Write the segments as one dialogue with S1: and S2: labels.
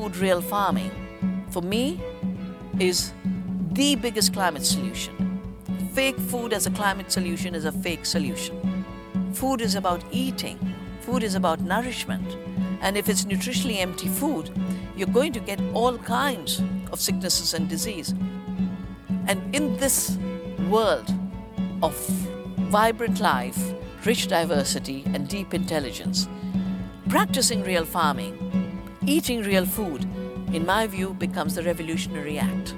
S1: food, real farming, for me, is the biggest climate solution. Fake food as a climate solution is a fake solution. Food is about eating. Food is about nourishment. And if it's nutritionally empty food, you're going to get all kinds of sicknesses and disease. And in this world of vibrant life, rich diversity, and deep intelligence, practicing real farming, eating real food, in my view, becomes the revolutionary act.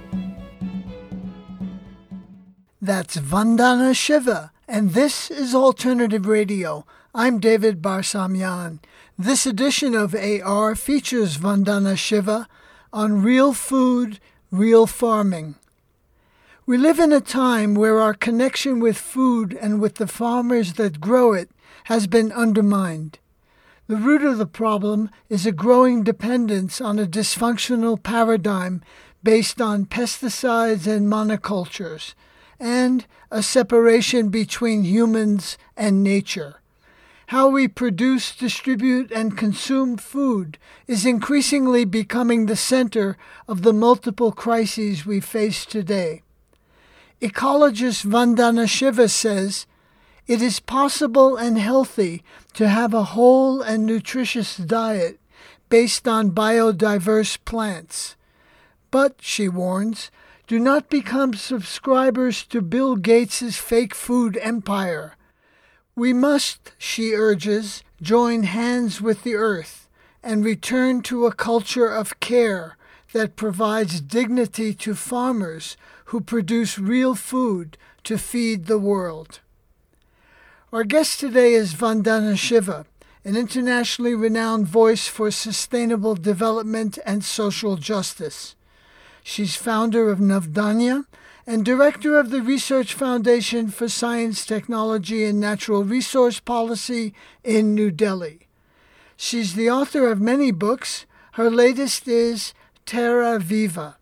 S2: That's Vandana Shiva, and this is Alternative Radio. I'm David Barsamyan. This edition of AR features Vandana Shiva on real food, real farming. We live in a time where our connection with food and with the farmers that grow it has been undermined. The root of the problem is a growing dependence on a dysfunctional paradigm based on pesticides and monocultures, and a separation between humans and nature. How we produce, distribute, and consume food is increasingly becoming the center of the multiple crises we face today. Ecologist Vandana Shiva says, "It is possible and healthy to have a whole and nutritious diet based on biodiverse plants. But," she warns, "do not become subscribers to Bill Gates' fake food empire. We must," she urges, "join hands with the earth and return to a culture of care that provides dignity to farmers who produce real food to feed the world." Our guest today is Vandana Shiva, an internationally renowned voice for sustainable development and social justice. She's founder of Navdanya and director of the Research Foundation for Science, Technology, and Natural Resource Policy in New Delhi. She's the author of many books. Her latest is Terra Viva.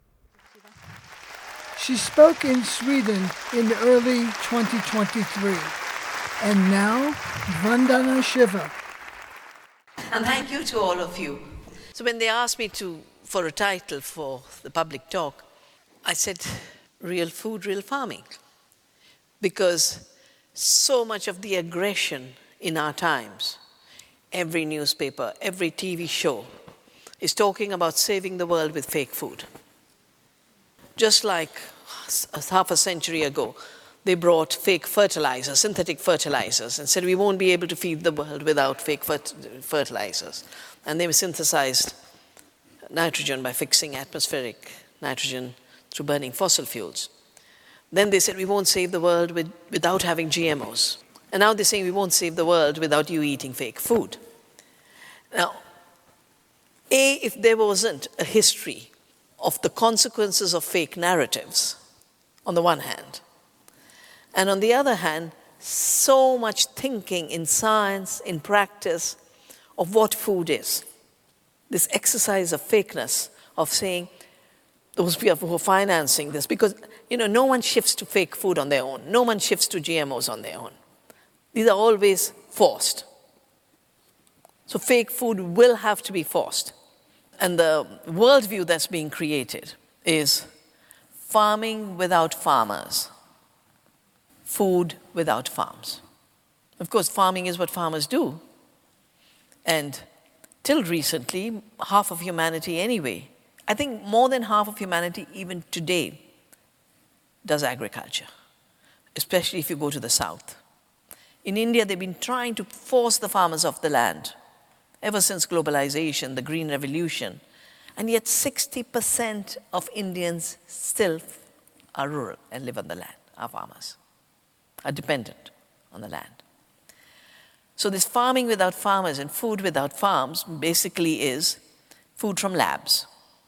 S2: She spoke in Sweden in early 2023. And now, Vandana Shiva.
S1: And thank you to all of you. So when they asked me for a title for the public talk, I said, real food, real farming. Because so much of the aggression in our times, every newspaper, every TV show, is talking about saving the world with fake food. Just like half a century ago, they brought fake fertilizers, synthetic fertilizers, and said we won't be able to feed the world without fake fertilizers. And they synthesized nitrogen by fixing atmospheric nitrogen through burning fossil fuels. Then they said we won't save the world without having GMOs. And now they're saying we won't save the world without you eating fake food. Now, if there wasn't a history of the consequences of fake narratives, on the one hand, and on the other hand, so much thinking in science, in practice, of what food is. This exercise of fakeness, of saying, those people who are financing this, because no one shifts to fake food on their own. No one shifts to GMOs on their own. These are always forced. So fake food will have to be forced. And the worldview that's being created is farming without farmers. Food without farms. Of course, farming is what farmers do. And till recently, half of humanity anyway, I think more than half of humanity even today does agriculture, especially if you go to the south. In India, they've been trying to force the farmers off the land ever since globalization, the Green Revolution. And yet 60% of Indians still are rural and live on the land, are farmers, are dependent on the land. So this farming without farmers and food without farms basically is food from labs.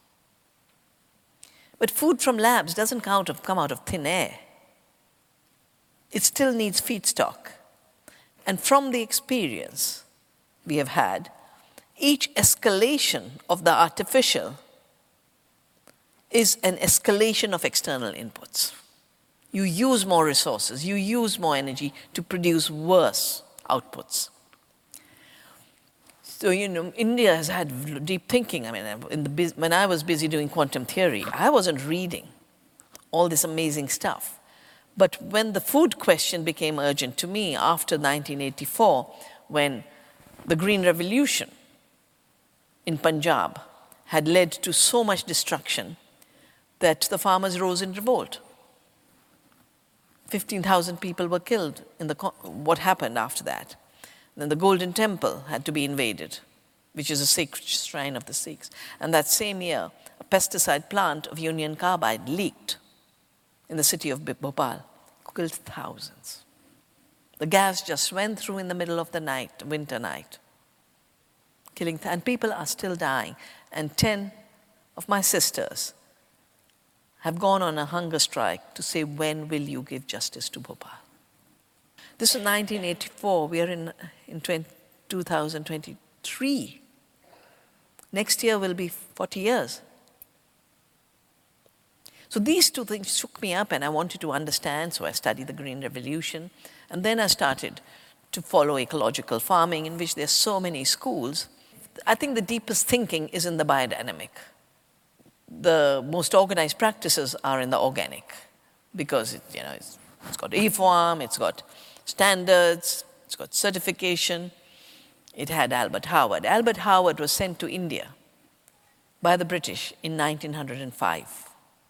S1: But food from labs doesn't come out of thin air. It still needs feedstock. And from the experience we have had, each escalation of the artificial is an escalation of external inputs. You use more resources, you use more energy to produce worse outputs. So, India has had deep thinking. I mean, when I was busy doing quantum theory, I wasn't reading all this amazing stuff. But when the food question became urgent to me after 1984, when the Green Revolution in Punjab had led to so much destruction that the farmers rose in revolt. 15,000 people were killed in what happened after that. Then the Golden Temple had to be invaded, which is a sacred shrine of the Sikhs. And that same year, a pesticide plant of Union Carbide leaked in the city of Bhopal, killed thousands. The gas just went through in the middle of the night, winter night, killing, and people are still dying. And 10 of my sisters have gone on a hunger strike to say, when will you give justice to Bhopal? This was 1984. We are in 2023. Next year will be 40 years. So these two things shook me up, and I wanted to understand, so I studied the Green Revolution. And then I started to follow ecological farming, in which there's so many schools. I think the deepest thinking is in the biodynamic. The most organized practices are in the organic, because it's got IFOAM, it's got standards, it's got certification. It had Albert Howard. Albert Howard was sent to India by the British in 1905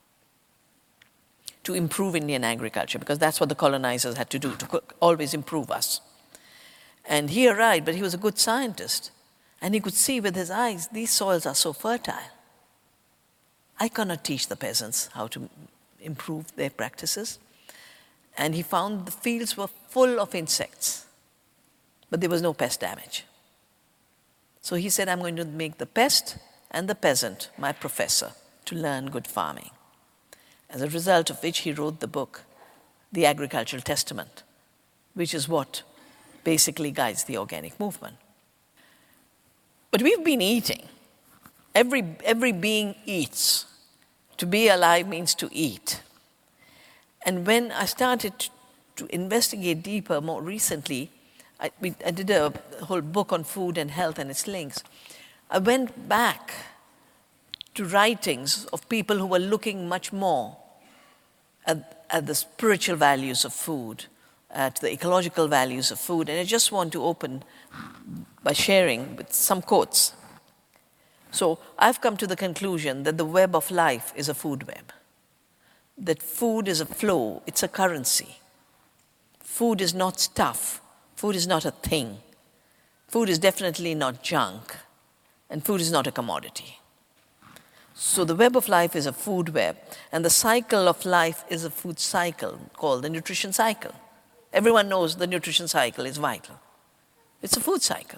S1: to improve Indian agriculture, because that's what the colonizers had to do, to always improve us. And he arrived, but he was a good scientist, and he could see with his eyes, these soils are so fertile. I cannot teach the peasants how to improve their practices. And he found the fields were full of insects, but there was no pest damage. So he said, I'm going to make the pest and the peasant my professor to learn good farming. As a result of which he wrote the book, The Agricultural Testament, which is what basically guides the organic movement. But we've been eating. Every being eats. To be alive means to eat. And when I started to investigate deeper more recently, I did a whole book on food and health and its links. I went back to writings of people who were looking much more at the spiritual values of food, at the ecological values of food. And I just want to open by sharing with some quotes. So I've come to the conclusion that the web of life is a food web. That food is a flow, it's a currency. Food is not stuff. Food is not a thing. Food is definitely not junk. And food is not a commodity. So the web of life is a food web, and the cycle of life is a food cycle called the nutrition cycle. Everyone knows the nutrition cycle is vital. It's a food cycle.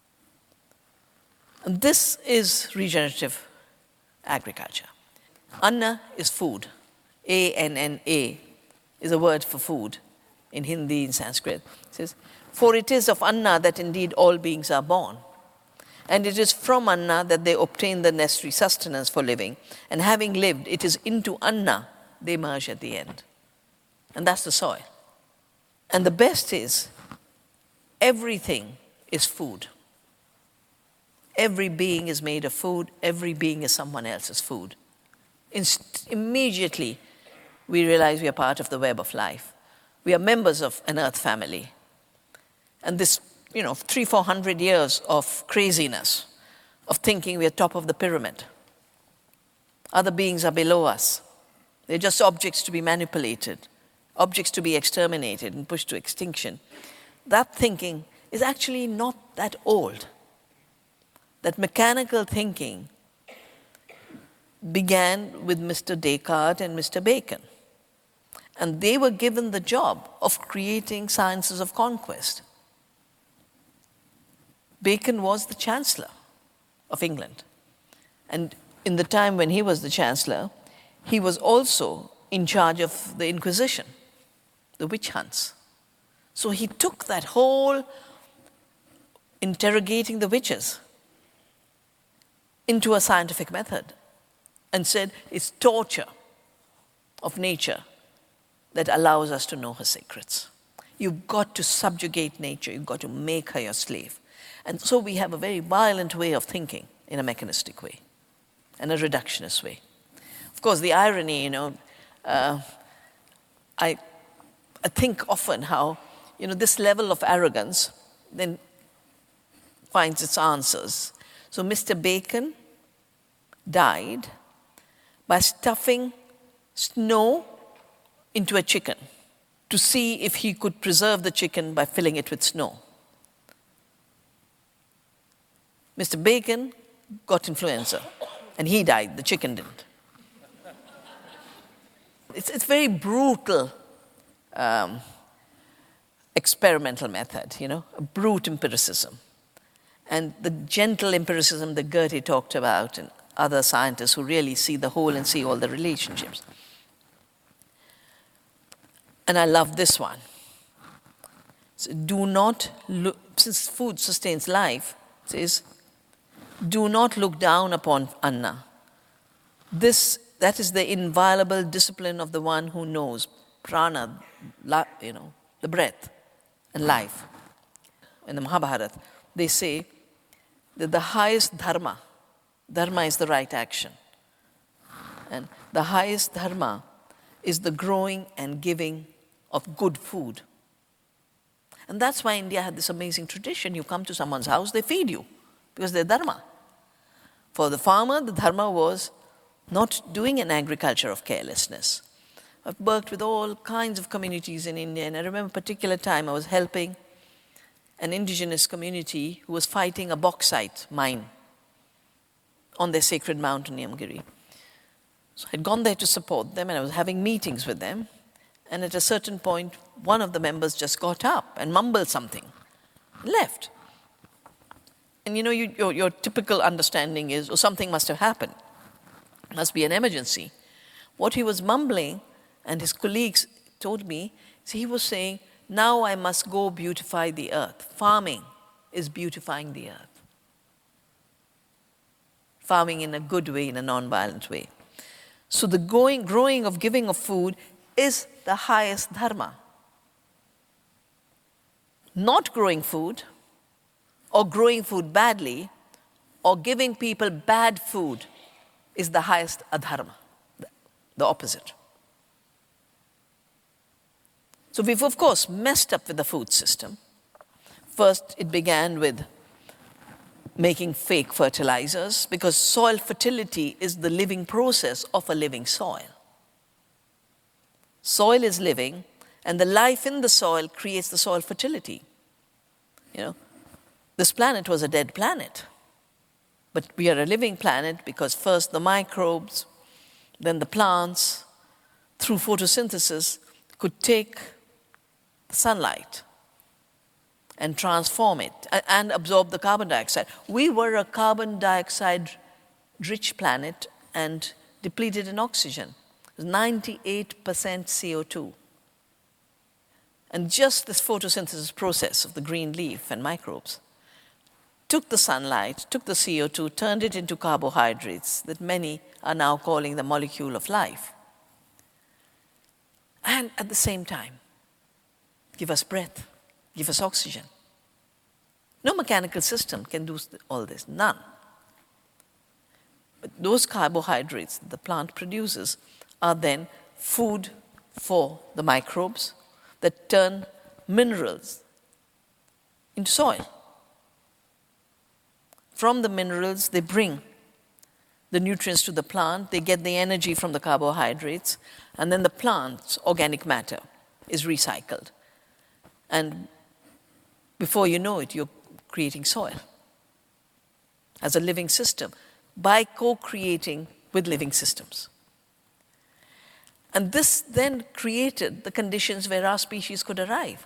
S1: And this is regenerative agriculture. Anna is food. A-N-N-A is a word for food in Hindi, in Sanskrit. It says, for it is of Anna that indeed all beings are born. And it is from Anna that they obtain the necessary sustenance for living. And having lived, it is into Anna they merge at the end. And that's the soil. And the best is, everything is food. Every being is made of food. Every being is someone else's food. Immediately, we realize we are part of the web of life. We are members of an earth family. And this 300-400 years of craziness, of thinking we are top of the pyramid. Other beings are below us. They're just objects to be manipulated, objects to be exterminated and pushed to extinction. That thinking is actually not that old. That mechanical thinking began with Mr. Descartes and Mr. Bacon. And they were given the job of creating sciences of conquest. Bacon was the Chancellor of England. And in the time when he was the Chancellor, he was also in charge of the Inquisition, the witch hunts. So he took that whole interrogating the witches into a scientific method and said it's torture of nature that allows us to know her secrets. You've got to subjugate nature. You've got to make her your slave. And so we have a very violent way of thinking in a mechanistic way and a reductionist way. Of course, the irony, I think often how, this level of arrogance then finds its answers. So Mr. Bacon died by stuffing snow into a chicken to see if he could preserve the chicken by filling it with snow. Mr. Bacon got influenza, and he died, the chicken didn't. It's very brutal experimental method, a brute empiricism. And the gentle empiricism that Goethe talked about and other scientists who really see the whole and see all the relationships. And I love this one. So do not look, since food sustains life, it says, do not look down upon Anna. That is the inviolable discipline of the one who knows prana, the breath and life. In the Mahabharata, they say that the highest dharma is the right action. And the highest dharma is the growing and giving of good food. And that's why India had this amazing tradition. You come to someone's house, they feed you, because they're dharma. For the farmer, the dharma was not doing an agriculture of carelessness. I've worked with all kinds of communities in India, and I remember a particular time I was helping an indigenous community who was fighting a bauxite mine on their sacred mountain, Niyamgiri. So I'd gone there to support them, and I was having meetings with them. And at a certain point, one of the members just got up and mumbled something, and left. And your typical understanding is, something must have happened. It must be an emergency. What he was mumbling, and his colleagues told me, he was saying, now I must go beautify the earth. Farming is beautifying the earth. Farming in a good way, in a non-violent way. So the growing of giving of food is the highest dharma. Not growing food, or growing food badly, or giving people bad food is the highest adharma, the opposite. So we've, of course, messed up with the food system. First, it began with making fake fertilizers, because soil fertility is the living process of a living soil. Soil is living, and the life in the soil creates the soil fertility. This planet was a dead planet. But we are a living planet because first the microbes, then the plants, through photosynthesis, could take sunlight and transform it and absorb the carbon dioxide. We were a carbon dioxide-rich planet and depleted in oxygen. 98% CO2. And just this photosynthesis process of the green leaf and microbes took the sunlight, took the CO2, turned it into carbohydrates that many are now calling the molecule of life. And at the same time, give us breath, give us oxygen. No mechanical system can do all this, none. But those carbohydrates that the plant produces are then food for the microbes that turn minerals into soil. From the minerals, they bring the nutrients to the plant, they get the energy from the carbohydrates, and then the plant's organic matter is recycled. And before you know it, you're creating soil as a living system by co-creating with living systems. And this then created the conditions where our species could arrive.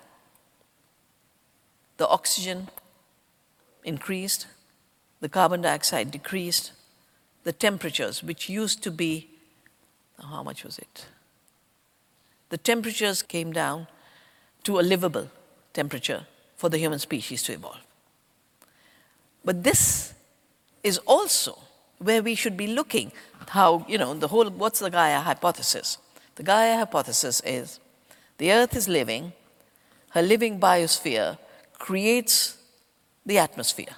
S1: The oxygen increased, the carbon dioxide decreased, the temperatures, which used to be, how much was it? The temperatures came down to a livable temperature for the human species to evolve. But this is also where we should be looking how, the whole, what's the Gaia hypothesis? The Gaia hypothesis is the Earth is living, her living biosphere creates the atmosphere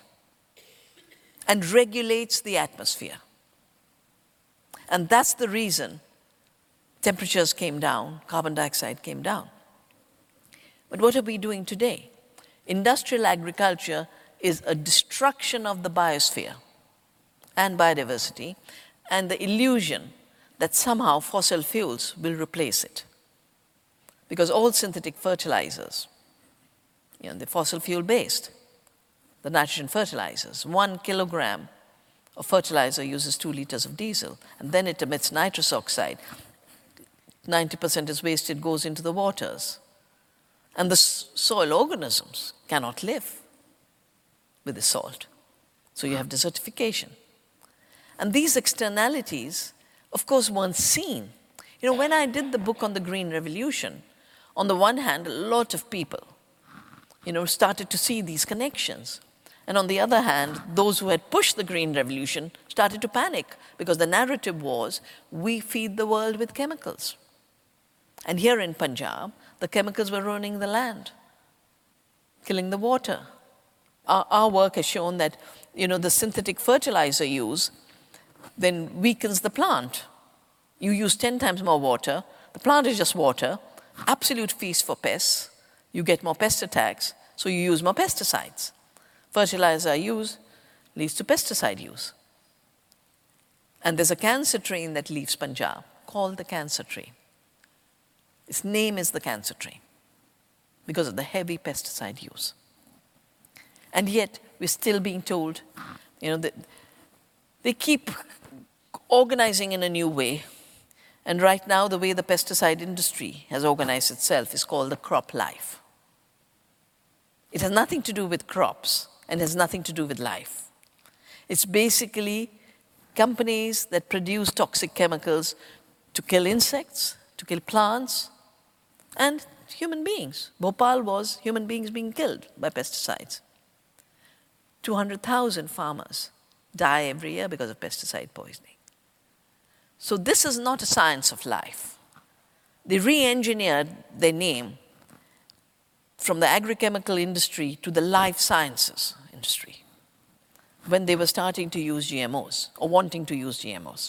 S1: and regulates the atmosphere. And that's the reason temperatures came down, carbon dioxide came down. But what are we doing today? Industrial agriculture is a destruction of the biosphere and biodiversity, and the illusion that somehow fossil fuels will replace it. Because all synthetic fertilizers, they're fossil fuel based, the nitrogen fertilizers, 1 kilogram of fertilizer uses 2 liters of diesel, and then it emits nitrous oxide. 90% is wasted, goes into the waters. And the soil organisms cannot live with the salt. So you have desertification. And these externalities, of course, weren't seen. When I did the book on the Green Revolution, on the one hand, a lot of people, started to see these connections. And on the other hand, those who had pushed the Green Revolution started to panic because the narrative was, we feed the world with chemicals. And here in Punjab, the chemicals were ruining the land, killing the water. Our work has shown that, the synthetic fertilizer use then weakens the plant. You use 10 times more water. The plant is just water, absolute feast for pests. You get more pest attacks, so you use more pesticides. Fertilizer use leads to pesticide use. And there's a cancer train that leaves Punjab called the cancer tree. Its name is the cancer tree because of the heavy pesticide use. And yet, we're still being told, that they keep organizing in a new way. And right now, the way the pesticide industry has organized itself is called the crop life. It has nothing to do with crops and has nothing to do with life. It's basically companies that produce toxic chemicals to kill insects, to kill plants, and human beings. Bhopal was human beings being killed by pesticides. 200,000 farmers die every year because of pesticide poisoning. So this is not a science of life. They re-engineered their name from the agrochemical industry to the life sciences industry when they were starting to use GMOs or wanting to use GMOs.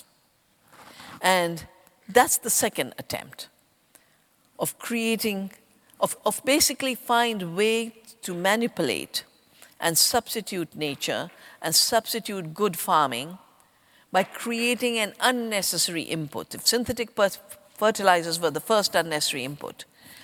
S1: And that's the second attempt of creating, of basically find way to manipulate and substitute nature and substitute good farming by creating an unnecessary input. If synthetic fertilizers were the first unnecessary input,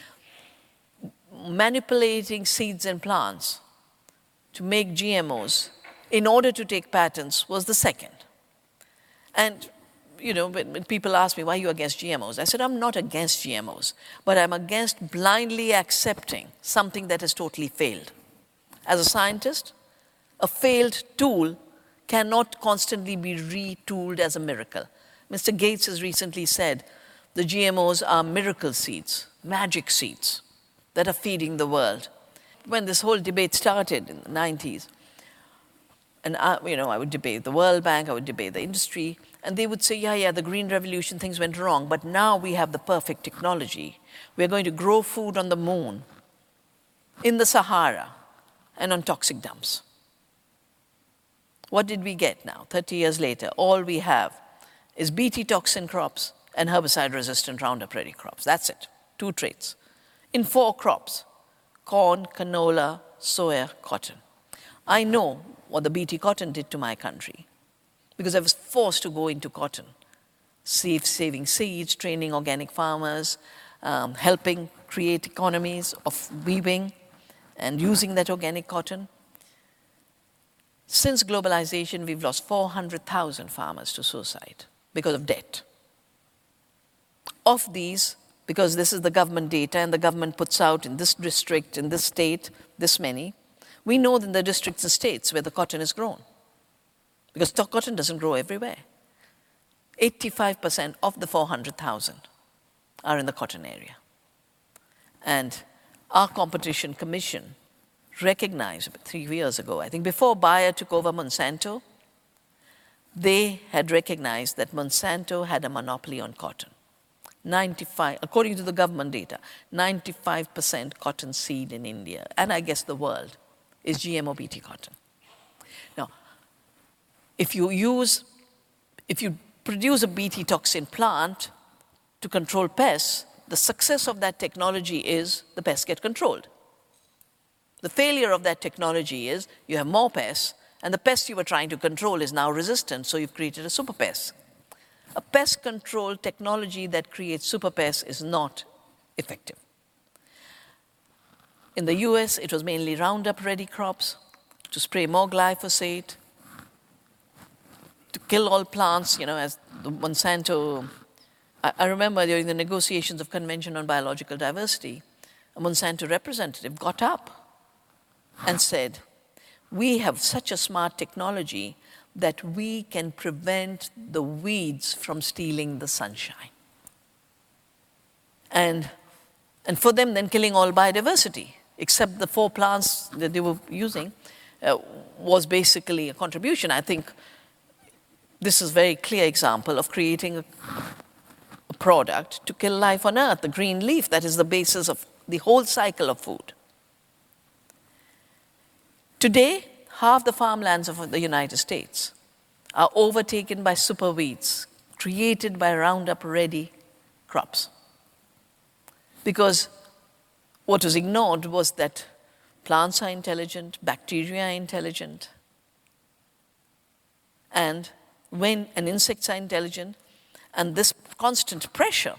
S1: manipulating seeds and plants to make GMOs in order to take patents was the second. And when people ask me, why are you against GMOs? I said, I'm not against GMOs, but I'm against blindly accepting something that has totally failed. As a scientist, a failed tool cannot constantly be retooled as a miracle. Mr. Gates has recently said the GMOs are miracle seeds, magic seeds that are feeding the world. When this whole debate started in the 90s, and I would debate the World Bank, I would debate the industry, and they would say, yeah, the Green Revolution, things went wrong, but now we have the perfect technology. We're going to grow food on the moon, in the Sahara, and on toxic dumps. What did we get now, 30 years later? All we have is Bt toxin crops and herbicide-resistant Roundup Ready crops. That's it, 2 traits. In 4 crops, corn, canola, soya, cotton. I know what the Bt cotton did to my country because I was forced to go into cotton, saving seeds, training organic farmers, helping create economies of weaving and using that organic cotton. Since globalization, we've lost 400,000 farmers to suicide because of debt. Of these, because this is the government data and the government puts out in this district, in this state, this many, we know in the districts and states where the cotton is grown. Because cotton doesn't grow everywhere. 85% of the 400,000 are in the cotton area. And our competition commission recognized 3 years ago, I think before Bayer took over Monsanto, they had recognized that Monsanto had a monopoly on cotton. 95, according to the government data, 95% cotton seed in India, and I guess the world, is GMO BT cotton. Now, if you produce a BT toxin plant to control pests, the success of that technology is the pests get controlled. The failure of that technology is you have more pests, and the pest you were trying to control is now resistant, so you've created a super pest. A pest control technology that creates super pests is not effective. In the US, it was mainly Roundup Ready crops to spray more glyphosate, to kill all plants, as the Monsanto. I remember during the negotiations of Convention on Biological Diversity, a Monsanto representative got up and said, we have such a smart technology that we can prevent the weeds from stealing the sunshine. And for them, then killing all biodiversity, except the 4 plants that they were using, was basically a contribution. I think this is a very clear example of creating a product to kill life on Earth, the green leaf that is the basis of the whole cycle of food. Today, half the farmlands of the United States are overtaken by superweeds created by Roundup Ready crops. Because what was ignored was that plants are intelligent, bacteria are intelligent, and insects are intelligent, and this constant pressure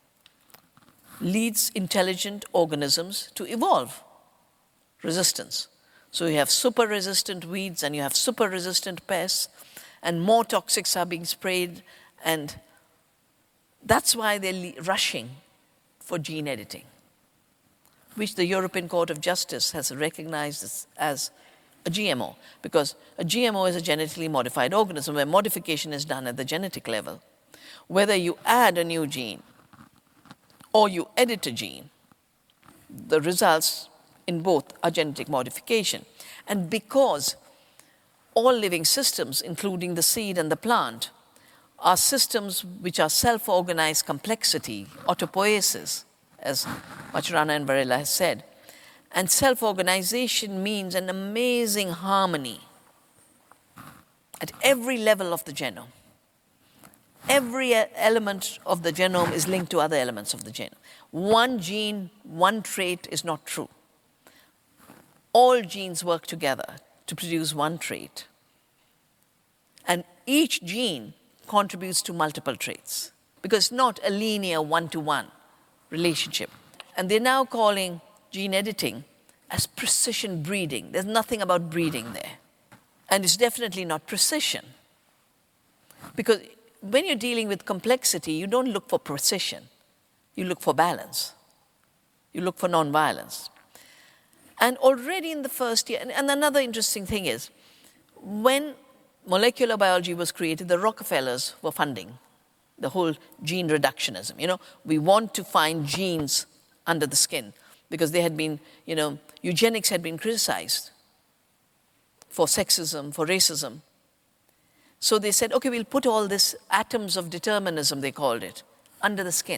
S1: leads intelligent organisms to evolve resistance. So you have super resistant weeds and you have super resistant pests, and more toxics are being sprayed, and that's why they're rushing for gene editing, which the European Court of Justice has recognized as a GMO, because a GMO is a genetically modified organism where modification is done at the genetic level. Whether you add a new gene or you edit a gene, the results in both are genetic modification. And because all living systems, including the seed and the plant, are systems which are self-organized complexity, autopoiesis, as Maturana and Varela has said. And self-organization means an amazing harmony at every level of the genome. Every element of the genome is linked to other elements of the genome. One gene, one trait is not true. All genes work together to produce one trait. And each gene contributes to multiple traits, because it's not a linear one-to-one relationship. And they're now calling gene editing as precision breeding. There's nothing about breeding there. And it's definitely not precision. Because when you're dealing with complexity, you don't look for precision. You look for balance. You look for nonviolence. And already in the first year, and another interesting thing is, when molecular biology was created, the Rockefellers were funding the whole gene reductionism. We want to find genes under the skin, because they had been, eugenics had been criticized for sexism, for racism. So they said, okay, we'll put all this atoms of determinism, they called it, under the skin.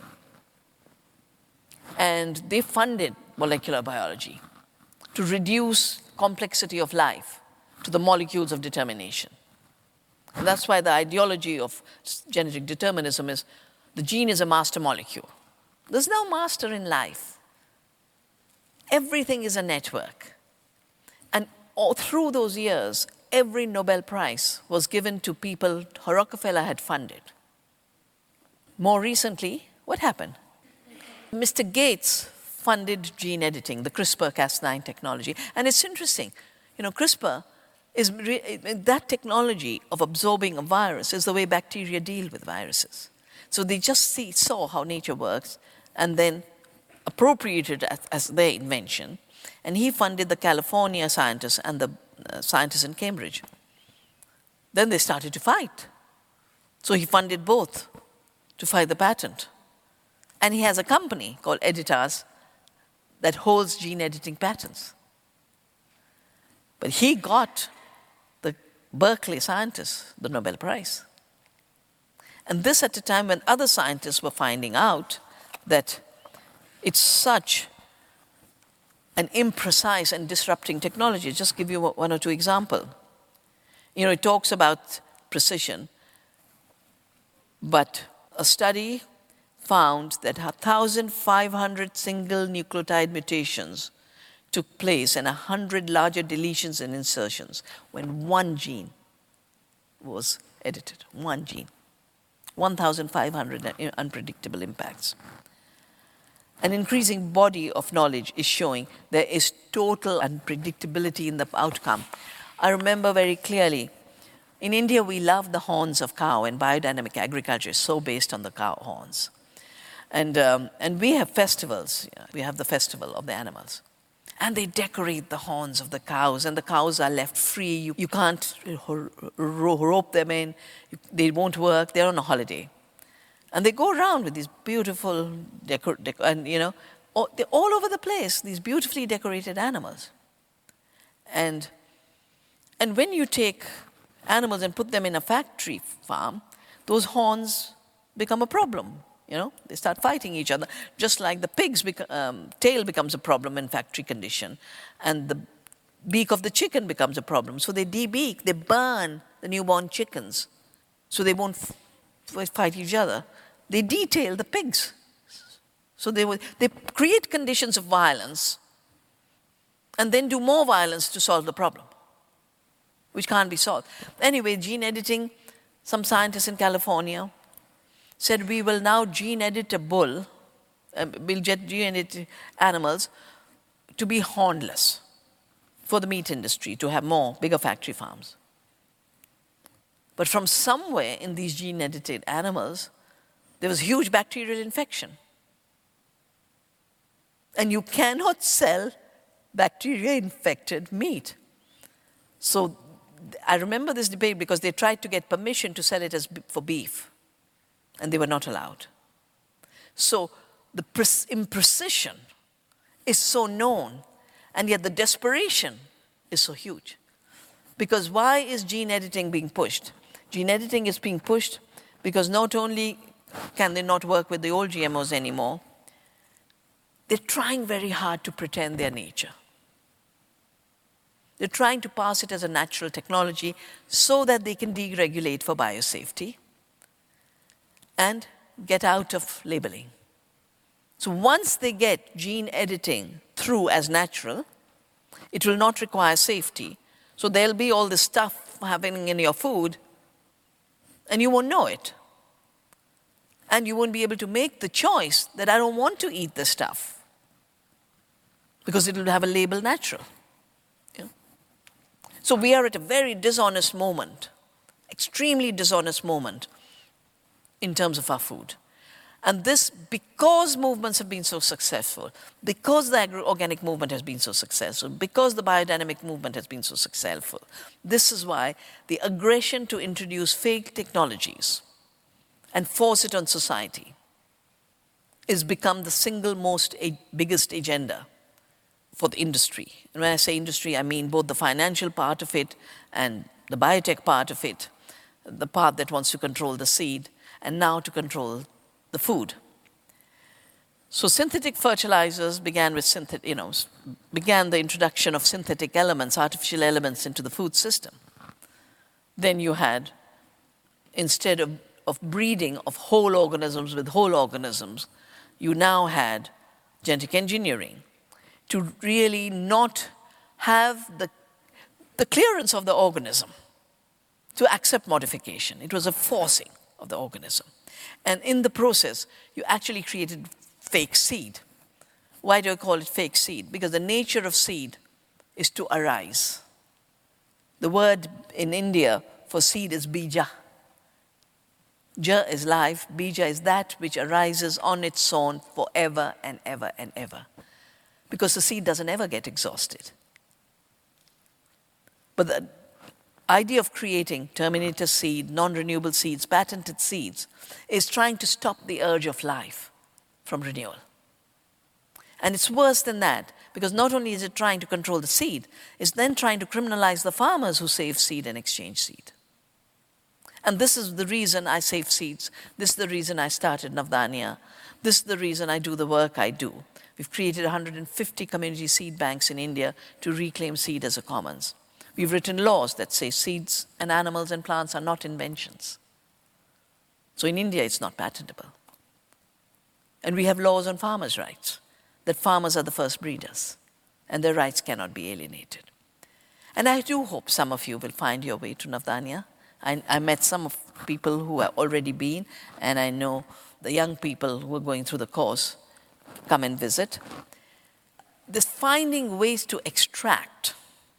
S1: And they funded molecular biology to reduce complexity of life to the molecules of determination. And that's why the ideology of genetic determinism is the gene is a master molecule. There's no master in life. Everything is a network. And all through those years, every Nobel Prize was given to people Rockefeller had funded. More recently, what happened? Mr. Gates funded gene editing, the CRISPR-Cas9 technology. And it's interesting, CRISPR is that technology of absorbing a virus is the way bacteria deal with viruses. So they just saw how nature works and then appropriated it as their invention. And he funded the California scientists and the scientists in Cambridge. Then they started to fight. So he funded both to fight the patent. And he has a company called Editas that holds gene editing patents. But he got the Berkeley scientists the Nobel Prize. And this at a time when other scientists were finding out that it's such and imprecise and disrupting technology. Just give you one or two examples. It talks about precision, but a study found that 1,500 single nucleotide mutations took place and 100 larger deletions and insertions when one gene was edited. One gene. 1,500 unpredictable impacts. An increasing body of knowledge is showing there is total unpredictability in the outcome. I remember very clearly, in India we love the horns of cow, and biodynamic agriculture is so based on the cow horns. And we have festivals. We have the festival of the animals. And they decorate the horns of the cows, and the cows are left free. You can't rope them in. They won't work. They're on a holiday. And they go around with these beautiful, and they're all over the place, these beautifully decorated animals. And when you take animals and put them in a factory farm, those horns become a problem. They start fighting each other, just like the pig's tail becomes a problem in factory condition, and the beak of the chicken becomes a problem. So they de-beak, they burn the newborn chickens, so they won't fight each other. They detail the pigs. So they create conditions of violence and then do more violence to solve the problem, which can't be solved. Anyway, gene editing, some scientists in California said we will now gene edit a bull, we'll gene edit animals to be hornless for the meat industry, to have bigger factory farms. But from somewhere in these gene edited animals, there was huge bacterial infection. And you cannot sell bacteria-infected meat. So I remember this debate because they tried to get permission to sell it for beef, and they were not allowed. So the imprecision is so known, and yet the desperation is so huge. Because why is gene editing being pushed? Gene editing is being pushed because not only can they not work with the old GMOs anymore, they're trying very hard to pretend they're nature. They're trying to pass it as a natural technology so that they can deregulate for biosafety and get out of labeling. So once they get gene editing through as natural, it will not require safety. So there'll be all this stuff happening in your food, and you won't know it. And you won't be able to make the choice that I don't want to eat this stuff, because it will have a label natural. So we are at a very dishonest moment, extremely dishonest moment in terms of our food. And this, because movements have been so successful, because the agro-organic movement has been so successful, because the biodynamic movement has been so successful, this is why the aggression to introduce fake technologies and force it on society is become the single most biggest agenda for the industry. And when I say industry, I mean both the financial part of it and the biotech part of it, the part that wants to control the seed, and now to control the food. So synthetic fertilizers began the introduction of synthetic elements, artificial elements into the food system. Then you had, instead of breeding of whole organisms with whole organisms, you now had genetic engineering to really not have the clearance of the organism to accept modification. It was a forcing of the organism. And in the process, you actually created fake seed. Why do I call it fake seed? Because the nature of seed is to arise. The word in India for seed is bija. Ja is life, bija is that which arises on its own forever and ever and ever. Because the seed doesn't ever get exhausted. But the idea of creating terminator seed, non-renewable seeds, patented seeds, is trying to stop the urge of life from renewal. And it's worse than that, because not only is it trying to control the seed, it's then trying to criminalize the farmers who save seed and exchange seed. And this is the reason I save seeds. This is the reason I started Navdanya. This is the reason I do the work I do. We've created 150 community seed banks in India to reclaim seed as a commons. We've written laws that say seeds and animals and plants are not inventions. So in India, it's not patentable. And we have laws on farmers' rights, that farmers are the first breeders, and their rights cannot be alienated. And I do hope some of you will find your way to Navdanya. I met some of people who have already been, and I know the young people who are going through the course come and visit. This finding ways to extract,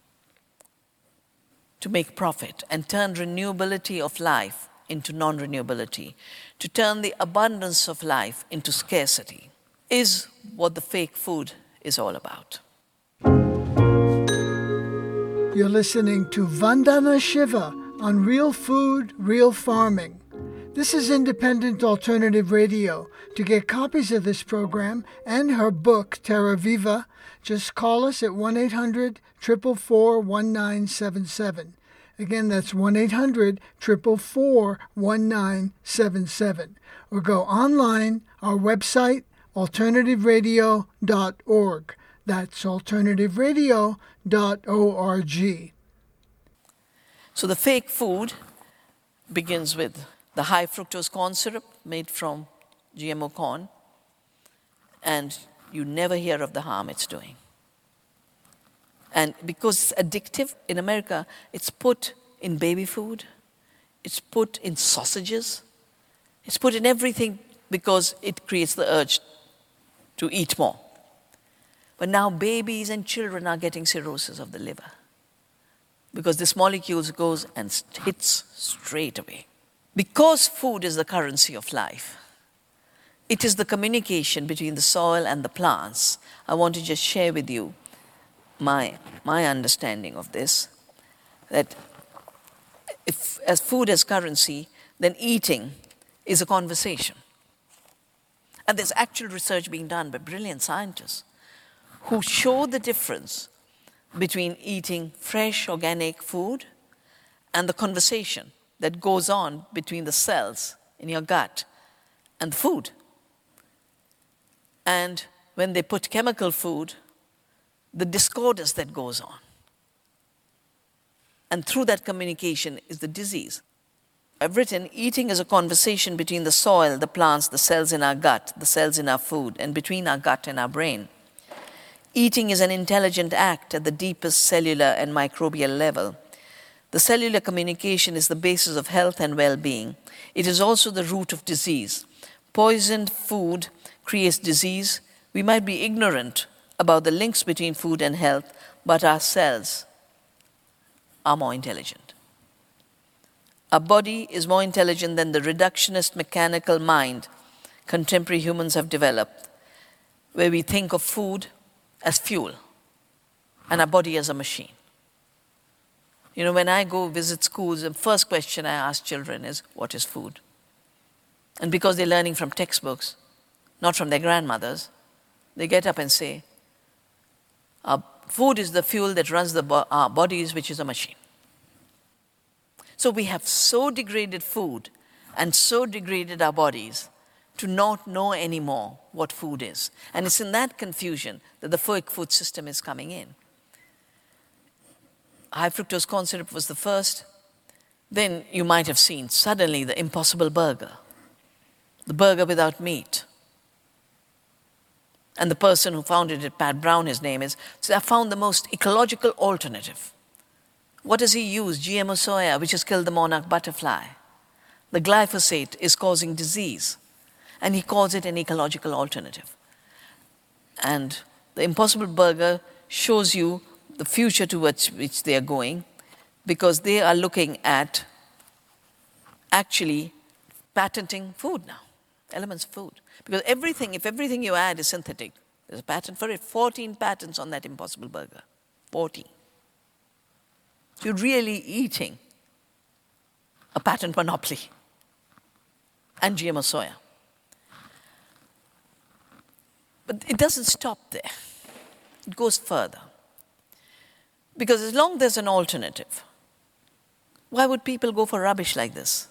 S1: to make profit, and turn renewability of life into non-renewability, to turn the abundance of life into scarcity, is what the fake food is all about.
S2: You're listening to Vandana Shiva on Real Food, Real Farming. This is Independent Alternative Radio. To get copies of this program and her book, Terra Viva, just call us at 1-800-444-1977. Again, that's 1-800-444-1977. Or go online, our website, alternativeradio.org. That's alternativeradio.org.
S1: So the fake food begins with the high fructose corn syrup made from GMO corn, and you never hear of the harm it's doing. And because it's addictive, in America, it's put in baby food, it's put in sausages, it's put in everything because it creates the urge to eat more. But now babies and children are getting cirrhosis of the liver because this molecule goes and hits straight away. Because food is the currency of life, it is the communication between the soil and the plants. I want to just share with you my understanding of this, that if as food as currency, then eating is a conversation. And there's actual research being done by brilliant scientists who show the difference between eating fresh organic food and the conversation that goes on between the cells in your gut and the food. And when they put chemical food, the discordance that goes on. And through that communication is the disease. I've written, eating is a conversation between the soil, the plants, the cells in our gut, the cells in our food, and between our gut and our brain. Eating is an intelligent act at the deepest cellular and microbial level. The cellular communication is the basis of health and well-being. It is also the root of disease. Poisoned food creates disease. We might be ignorant about the links between food and health, but our cells are more intelligent. Our body is more intelligent than the reductionist mechanical mind contemporary humans have developed, where we think of food as fuel and our body as a machine. You know, when I go visit schools, the first question I ask children is, what is food? And because they're learning from textbooks, not from their grandmothers, they get up and say, food is the fuel that runs our bodies, which is a machine. So we have so degraded food and so degraded our bodies to not know anymore what food is. And it's in that confusion that the fake food system is coming in. High fructose corn syrup was the first. Then you might have seen suddenly the Impossible Burger, the burger without meat. And the person who founded it, Pat Brown, his name is, said, I found the most ecological alternative. What does he use? GMO soya, which has killed the monarch butterfly. The glyphosate is causing disease. And he calls it an ecological alternative. And the Impossible Burger shows you the future towards which they are going, because they are looking at actually patenting food now, elements of food. Because if everything you add is synthetic, there's a patent for it. 14 patents on that Impossible Burger. 14. So you're really eating a patent monopoly. And GMO soya. But it doesn't stop there. It goes further. Because as long as there's an alternative, why would people go for rubbish like this?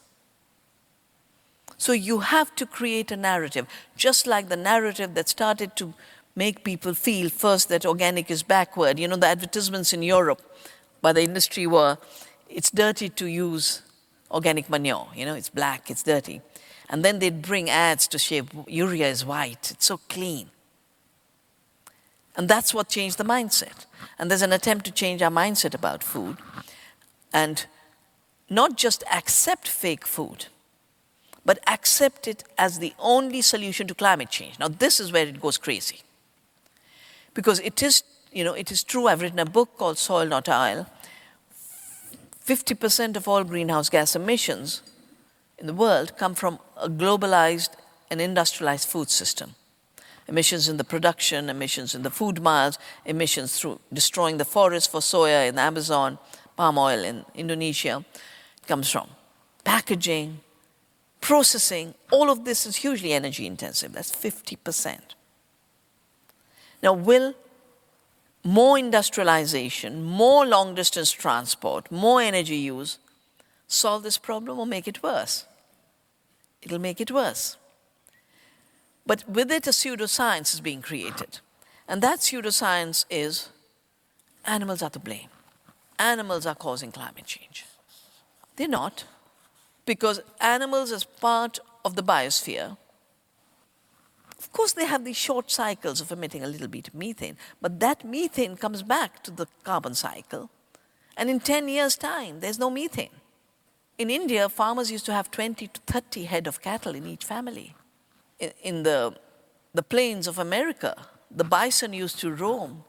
S1: So you have to create a narrative, just like the narrative that started to make people feel first that organic is backward. You know, the advertisements in Europe by the industry were, it's dirty to use organic manure. You know, it's black, it's dirty. And then they'd bring ads to say urea is white, it's so clean. And that's what changed the mindset. And there's an attempt to change our mindset about food and not just accept fake food, but accept it as the only solution to climate change. Now, this is where it goes crazy. Because it is, you know, it is true, I've written a book called Soil Not Oil. 50% of all greenhouse gas emissions in the world come from a globalized and industrialized food system. Emissions in the production, emissions in the food miles, emissions through destroying the forest for soya in the Amazon, palm oil in Indonesia. It comes from packaging, processing. All of this is hugely energy intensive. That's 50%. Now, will more industrialization, more long-distance transport, more energy use solve this problem or make it worse? It'll make it worse. But with it, a pseudoscience is being created. And that pseudoscience is animals are to blame. Animals are causing climate change. They're not, because animals, as part of the biosphere, of course, they have these short cycles of emitting a little bit of methane, but that methane comes back to the carbon cycle, and in 10 years' time, there's no methane. In India, farmers used to have 20 to 30 head of cattle in each family. In the plains of America, the bison used to roam.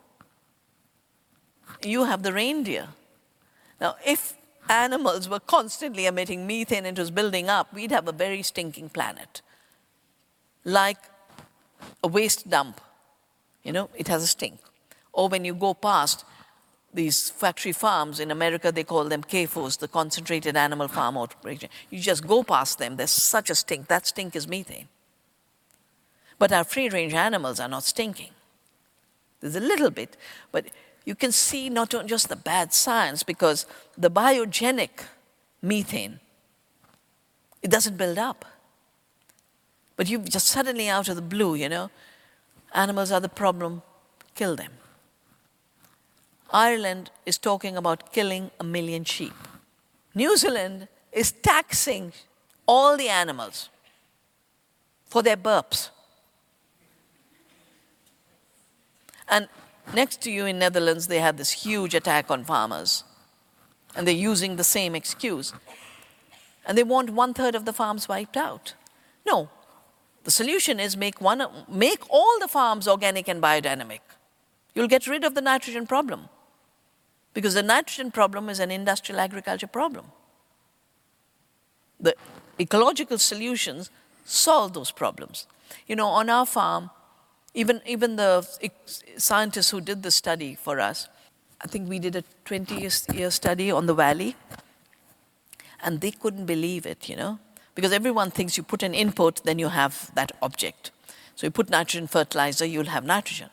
S1: You have the reindeer. Now, if animals were constantly emitting methane and it was building up, we'd have a very stinking planet. Like a waste dump, you know, it has a stink. Or when you go past these factory farms in America, they call them CAFOs, the concentrated animal farm operation. You just go past them, there's such a stink. That stink is methane. But our free-range animals are not stinking. There's a little bit, but you can see not just the bad science, because the biogenic methane, it doesn't build up. But you just suddenly out of the blue, you know, animals are the problem, kill them. Ireland is talking about killing 1 million sheep. New Zealand is taxing all the animals for their burps. And next to you in Netherlands, they had this huge attack on farmers. And they're using the same excuse. And they want 1/3 of the farms wiped out. No. The solution is make all the farms organic and biodynamic. You'll get rid of the nitrogen problem. Because the nitrogen problem is an industrial agriculture problem. The ecological solutions solve those problems. You know, on our farm, even the scientists who did the study for us, I think we did a 20-year study on the valley, and they couldn't believe it, you know, because everyone thinks you put an input, then you have that object. So you put nitrogen fertilizer, you'll have nitrogen.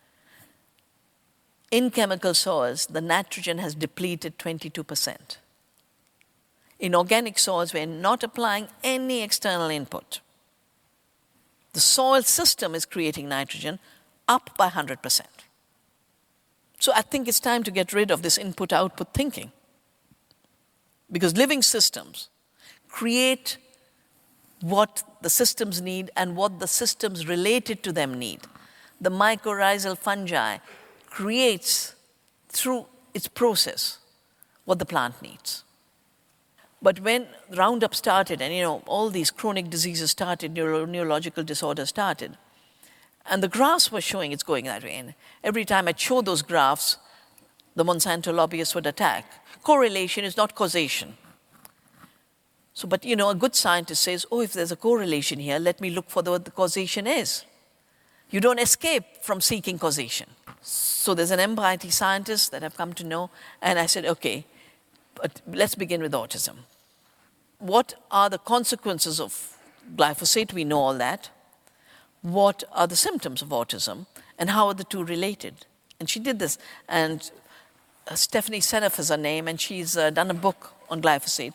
S1: In chemical soils, the nitrogen has depleted 22%. In organic soils, we're not applying any external input. The soil system is creating nitrogen up by 100%. So I think it's time to get rid of this input-output thinking. Because living systems create what the systems need and what the systems related to them need. The mycorrhizal fungi creates, through its process, what the plant needs. But when Roundup started, and you know, all these chronic diseases started, neurological disorders started, and the graphs were showing it's going that way. And every time I'd show those graphs, the Monsanto lobbyists would attack. Correlation is not causation. So, but you know, a good scientist says, oh, if there's a correlation here, let me look for what the causation is. You don't escape from seeking causation. So there's an MIT scientist that I've come to know, and I said, okay, but let's begin with autism. What are the consequences of glyphosate? We know all that. What are the symptoms of autism, and how are the two related? And she did this, and Stephanie Seneff is her name, and she's done a book on glyphosate.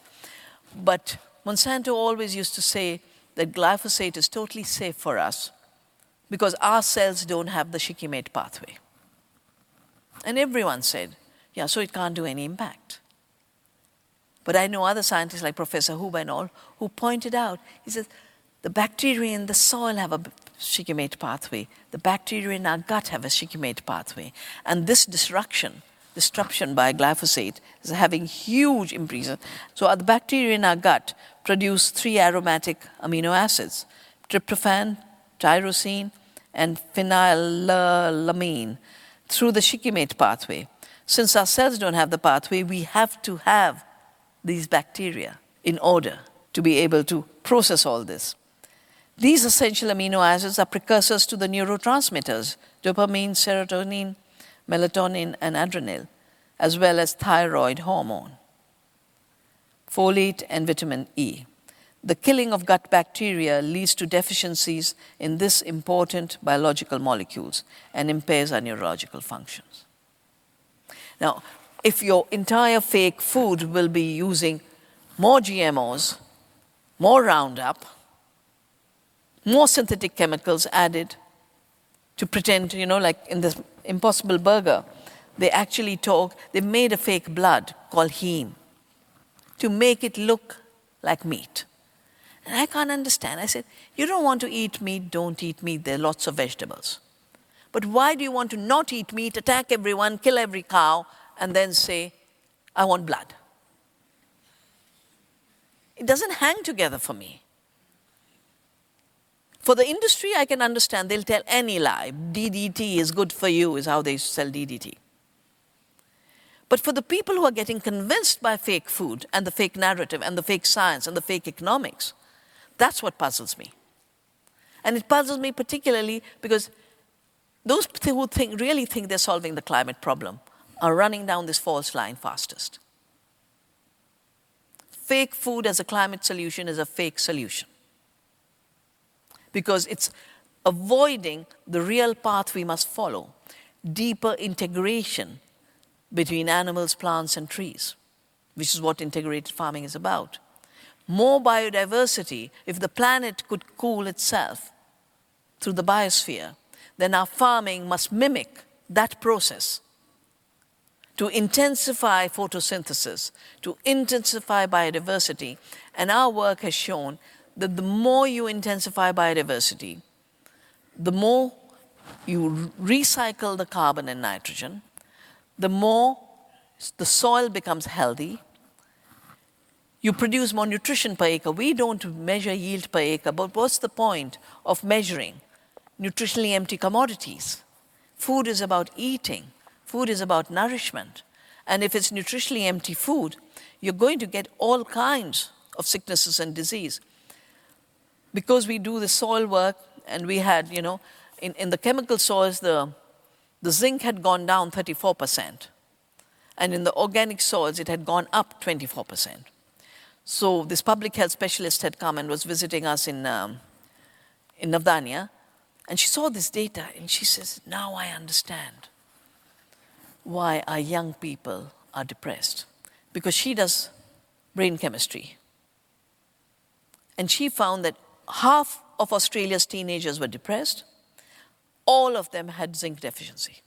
S1: But Monsanto always used to say that glyphosate is totally safe for us because our cells don't have the shikimate pathway. And everyone said, yeah, so it can't do any impact. But I know other scientists like Professor Huber and all who pointed out, he says, the bacteria in the soil have a shikimate pathway. The bacteria in our gut have a shikimate pathway. And this disruption by glyphosate is having huge implications. So the bacteria in our gut produce 3 aromatic amino acids, tryptophan, tyrosine, and phenylalanine through the shikimate pathway. Since our cells don't have the pathway, we have to have these bacteria in order to be able to process all this. These essential amino acids are precursors to the neurotransmitters, dopamine, serotonin, melatonin, and adrenaline, as well as thyroid hormone, folate, and vitamin E. The killing of gut bacteria leads to deficiencies in this important biological molecules and impairs our neurological functions. Now, if your entire fake food will be using more GMOs, more Roundup, more synthetic chemicals added to pretend, like in this Impossible Burger, they made a fake blood called heme to make it look like meat. And I can't understand. I said, you don't want to eat meat, don't eat meat. There are lots of vegetables. But why do you want to not eat meat, attack everyone, kill every cow, and then say, I want blood? It doesn't hang together for me. For the industry, I can understand. They'll tell any lie. DDT is good for you, is how they sell DDT. But for the people who are getting convinced by fake food and the fake narrative and the fake science and the fake economics, that's what puzzles me. And it puzzles me particularly because those who really think they're solving the climate problem are running down this false line fastest. Fake food as a climate solution is a fake solution, because it's avoiding the real path we must follow, deeper integration between animals, plants, and trees, which is what integrated farming is about. More biodiversity. If the planet could cool itself through the biosphere, then our farming must mimic that process to intensify photosynthesis, to intensify biodiversity. And our work has shown that the more you intensify biodiversity, the more you recycle the carbon and nitrogen, the more the soil becomes healthy, you produce more nutrition per acre. We don't measure yield per acre, but what's the point of measuring nutritionally empty commodities? Food is about eating. Food is about nourishment. And if it's nutritionally empty food, you're going to get all kinds of sicknesses and disease. Because we do the soil work, and we had, in the chemical soils, the zinc had gone down 34%. And in the organic soils, it had gone up 24%. So this public health specialist had come and was visiting us in Navdanya, and she saw this data, and she says, now I understand why our young people are depressed. Because she does brain chemistry. And she found that half of Australia's teenagers were depressed. All of them had zinc deficiency.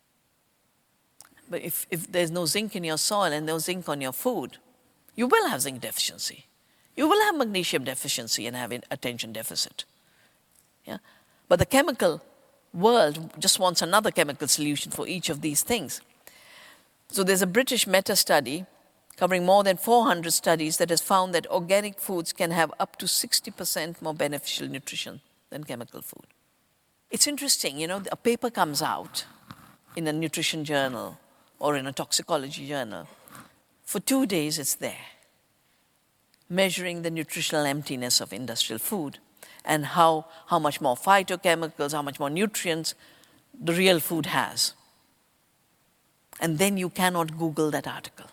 S1: But if there's no zinc in your soil and no zinc on your food, you will have zinc deficiency. You will have magnesium deficiency and have an attention deficit. Yeah? But the chemical world just wants another chemical solution for each of these things. So there's a British meta-study covering more than 400 studies that has found that organic foods can have up to 60% more beneficial nutrition than chemical food. It's interesting, a paper comes out in a nutrition journal or in a toxicology journal. For 2 days, it's there, measuring the nutritional emptiness of industrial food and how much more phytochemicals, how much more nutrients the real food has. And then you cannot Google that article.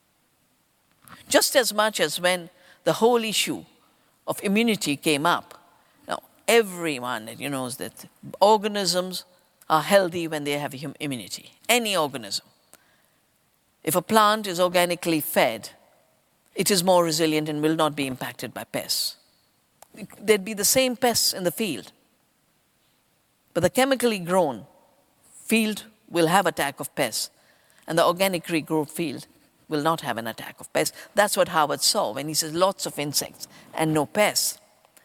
S1: Just as much as when the whole issue of immunity came up. Now, everyone knows that organisms are healthy when they have immunity. Any organism. If a plant is organically fed, it is more resilient and will not be impacted by pests. There'd be the same pests in the field. But the chemically grown field will have attack of pests, and the organically grown field will not have an attack of pests. That's what Howard saw when he says lots of insects and no pests.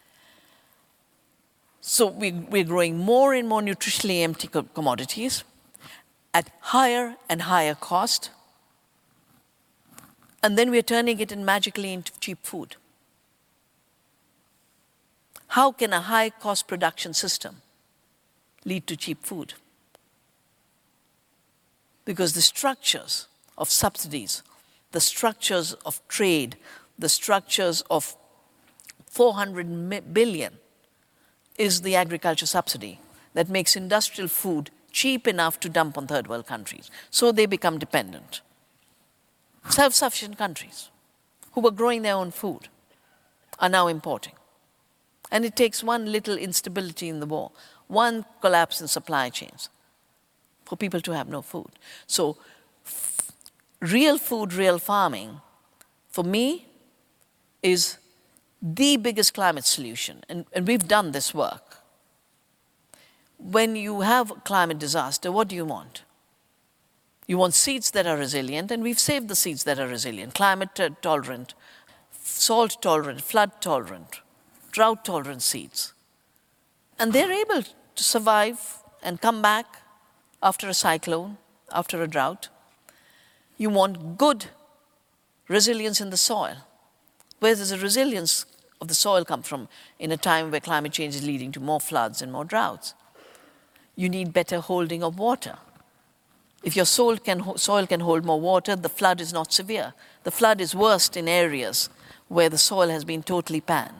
S1: So we're growing more and more nutritionally empty commodities at higher and higher cost, and then we're turning it magically into cheap food. How can a high-cost production system lead to cheap food? Because the structures of subsidies, the structures of trade, the structures of 400 billion is the agriculture subsidy that makes industrial food cheap enough to dump on third world countries. So they become dependent. Self-sufficient countries who were growing their own food are now importing. And it takes one little instability in the war, one collapse in supply chains for people to have no food. So real food, real farming, for me, is the biggest climate solution. And we've done this work. When you have a climate disaster, what do you want? You want seeds that are resilient, and we've saved the seeds that are resilient, climate tolerant, salt tolerant, flood tolerant, drought tolerant seeds. And they're able to survive and come back after a cyclone, after a drought. You want good resilience in the soil. Where does the resilience of the soil come from in a time where climate change is leading to more floods and more droughts? You need better holding of water. If your soil can hold more water, the flood is not severe. The flood is worst in areas where the soil has been totally panned.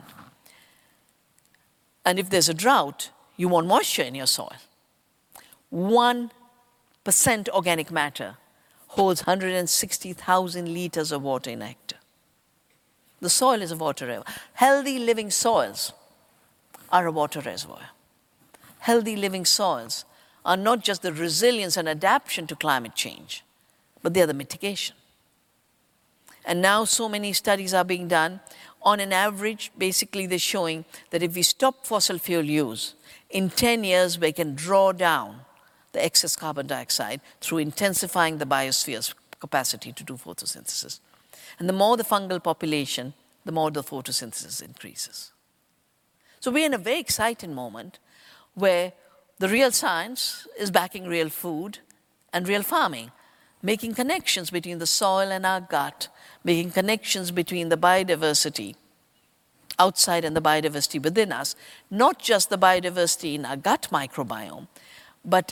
S1: And if there's a drought, you want moisture in your soil. 1% organic matter holds 160,000 liters of water in a hectare. The soil is a water reservoir. Healthy living soils are a water reservoir. Healthy living soils are not just the resilience and adaptation to climate change, but they are the mitigation. And now so many studies are being done. On an average, basically they're showing that if we stop fossil fuel use, in 10 years we can draw down the excess carbon dioxide through intensifying the biosphere's capacity to do photosynthesis. And the more the fungal population, the more the photosynthesis increases. So we're in a very exciting moment where the real science is backing real food and real farming, making connections between the soil and our gut, making connections between the biodiversity outside and the biodiversity within us, not just the biodiversity in our gut microbiome, but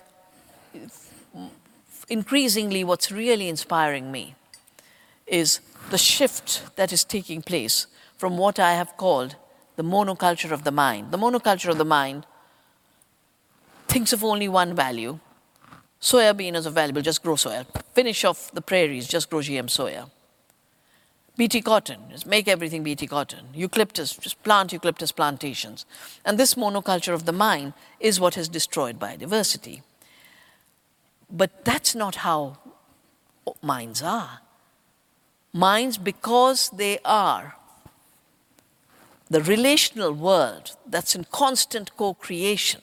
S1: increasingly what's really inspiring me is the shift that is taking place from what I have called the monoculture of the mind. The monoculture of the mind thinks of only one value. Soya bean is valuable, just grow soya. Finish off the prairies, just grow GM soya. BT cotton, just make everything BT cotton. Eucalyptus, just plant eucalyptus plantations. And this monoculture of the mind is what has destroyed biodiversity. But that's not how minds are. Minds, because they are the relational world that's in constant co-creation,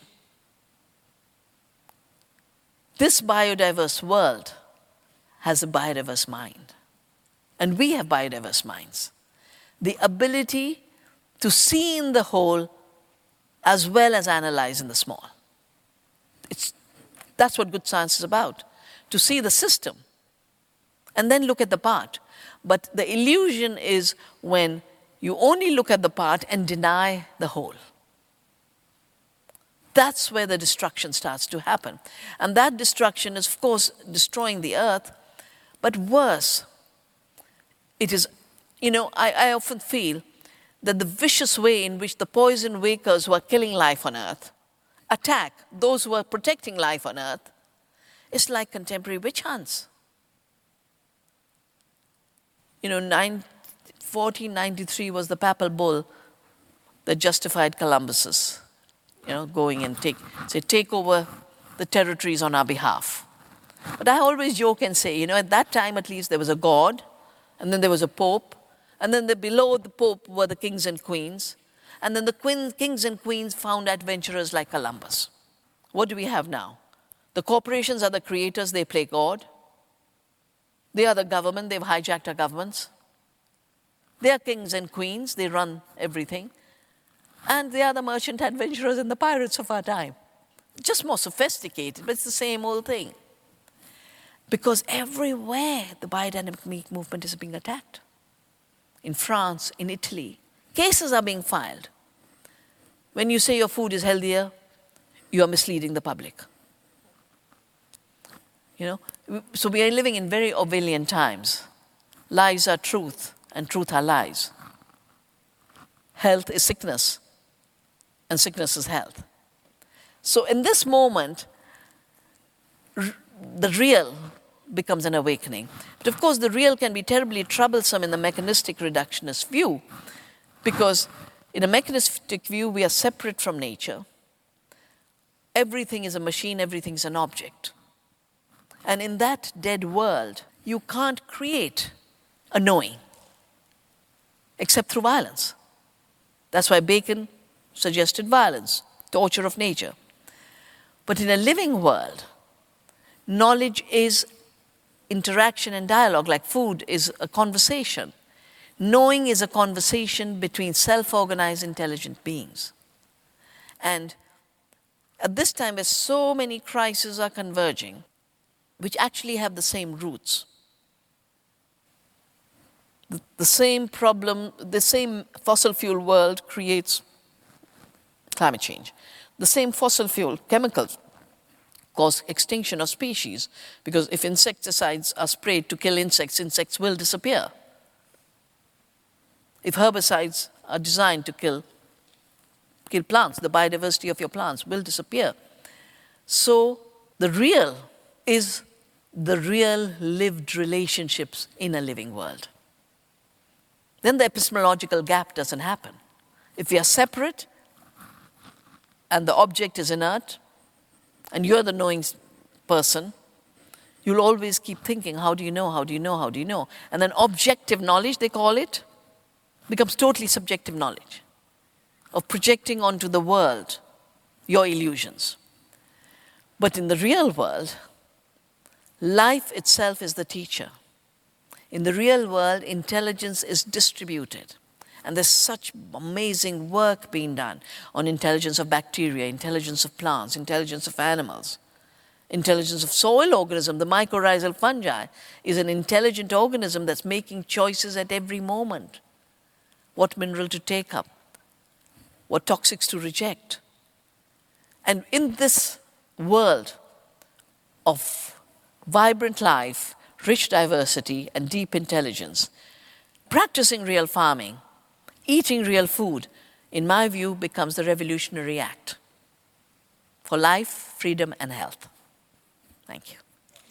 S1: this biodiverse world has a biodiverse mind. And we have biodiverse minds. The ability to see in the whole as well as analyze in the small. That's what good science is about, to see the system and then look at the part. But the illusion is when you only look at the part and deny the whole. That's where the destruction starts to happen. And that destruction is, of course, destroying the earth, but worse, it is, I often feel that the vicious way in which the poison wakers who are killing life on earth attack those who are protecting life on earth is like contemporary witch hunts. 1493 was the papal bull that justified Columbus's, going and take over the territories on our behalf. But I always joke and say, at that time at least there was a god, and then there was a pope, and then below the pope were the kings and queens, and then the kings and queens found adventurers like Columbus, What do we have now? The corporations are the creators, they play God. They are the government, they've hijacked our governments. They are kings and queens, they run everything. And they are the merchant adventurers and the pirates of our time. Just more sophisticated, but it's the same old thing. Because everywhere the biodynamic movement is being attacked. In France, in Italy, cases are being filed. When you say your food is healthier, you are misleading the public. So we are living in very Orwellian times. Lies are truth, and truth are lies. Health is sickness, and sickness is health. So in this moment, the real becomes an awakening. But of course, the real can be terribly troublesome in the mechanistic reductionist view, because in a mechanistic view, we are separate from nature. Everything is a machine, everything is an object. And in that dead world, you can't create a knowing, except through violence. That's why Bacon suggested violence, torture of nature. But in a living world, knowledge is interaction and dialogue, like food is a conversation. Knowing is a conversation between self-organized, intelligent beings. And at this time, where so many crises are converging, which actually have the same roots, the same problem, the same fossil fuel world creates climate change. The same fossil fuel chemicals cause extinction of species, because if insecticides are sprayed to kill insects, insects will disappear. If herbicides are designed to kill plants, the biodiversity of your plants will disappear. So the real is the real lived relationships in a living world. Then the epistemological gap doesn't happen. If we are separate and the object is inert and you're the knowing person, you'll always keep thinking, how do you know, how do you know, how do you know? And then objective knowledge, they call it, becomes totally subjective knowledge of projecting onto the world your illusions. But in the real world, life itself is the teacher. In the real world, intelligence is distributed. And there's such amazing work being done on intelligence of bacteria, intelligence of plants, intelligence of animals, intelligence of soil organism. The mycorrhizal fungi is an intelligent organism that's making choices at every moment. What mineral to take up, what toxics to reject. And in this world of vibrant life, rich diversity, and deep intelligence, practicing real farming, eating real food, in my view, becomes the revolutionary act for life, freedom, and health. Thank you.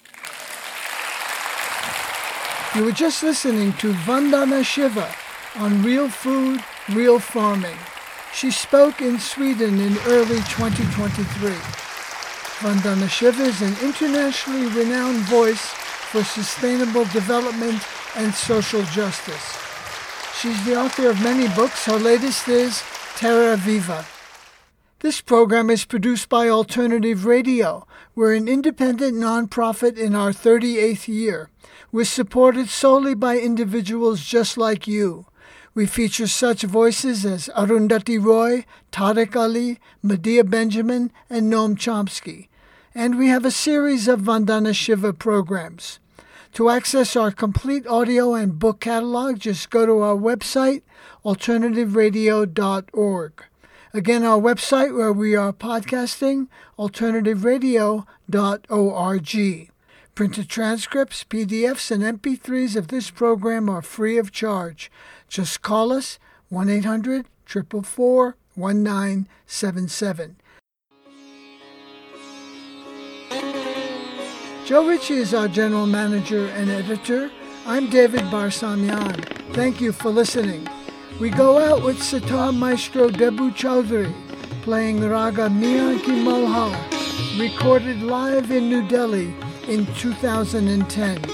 S2: You were just listening to Vandana Shiva on Real Food, Real Farming. She spoke in Sweden in early 2023. Vandana Shiva is an internationally renowned voice for sustainable development and social justice. She's the author of many books. Her latest is Terra Viva. This program is produced by Alternative Radio. We're an independent nonprofit in our 38th year. We're supported solely by individuals just like you. We feature such voices as Arundhati Roy, Tariq Ali, Medea Benjamin, and Noam Chomsky. And we have a series of Vandana Shiva programs. To access our complete audio and book catalog, just go to our website, alternativeradio.org. Again, our website where we are podcasting, alternativeradio.org. Printed transcripts, PDFs, and MP3s of this program are free of charge. Just call us 1-800-444-1977. Joe Ritchie is our general manager and editor. I'm David Barsamian. Thank you for listening. We go out with sitar maestro Debu Chaudhary playing Raga Mian Ki Malhar, recorded live in New Delhi in 2010.